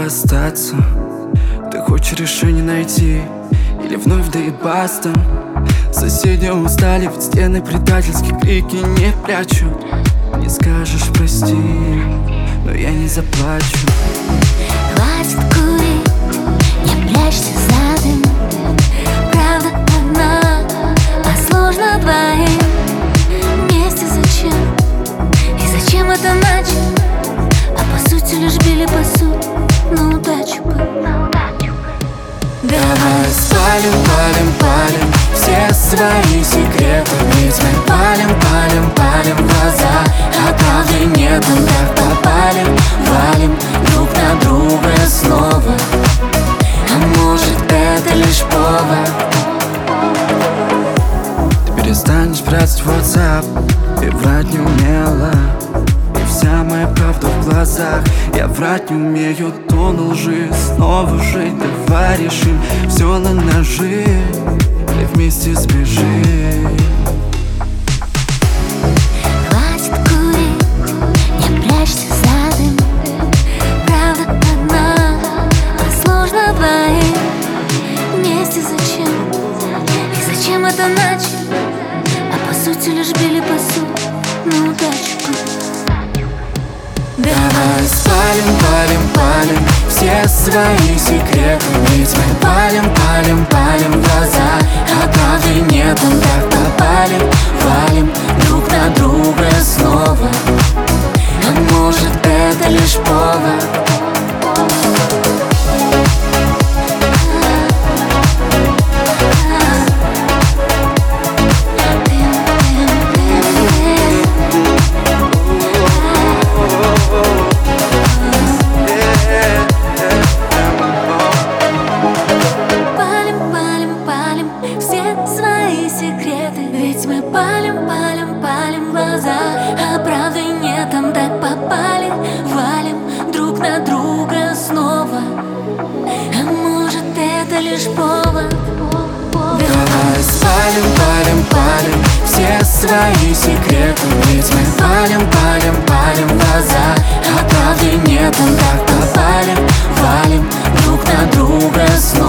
готова остаться? Ты хочешь решение найти или вновь да и баста? Соседи устали, ведь стены предательские крики не прячу. Не скажешь прости, но я не заплачу. Хватит курить, не прячься за дым. Правда одна, а сложно двоим. Вместе зачем? И зачем это начали? А по сути лишь били посуду на удачу бы. Давай спалим, палим, палим все свои секреты. Ведь мы палим, палим, палим в глаза, а правды нет, мы так попали. Валим друг на друга снова, а может это лишь повод. Ты перестанешь брать в WhatsApp и врать не умела. И вся моя правда в глазах. Я врать не умею, тону лжи. Снова жить, давай решим все на ножи и вместе сбежим. Хватит курить, не прячься за дым. Правда одна, а сложно двоим. Вместе зачем? И зачем это начали? А по сути лишь били посуду на удачу бы. Давай спалим, палим, палим все свои секреты. Ведь мы палим, палим, палим в глаза, а правды нет, мы так попали. Валим друг на друга снова, а может это лишь повод. Ведь мы палим, палим, палим в глаза, а правды нет, там так попали. Валим друг на друга снова, а может это лишь повод. Давай спалим, палим, палим все свои секреты. Ведь мы палим, палим, палим в глаза, а правды нет, там так попали. Валим друг на друга снова.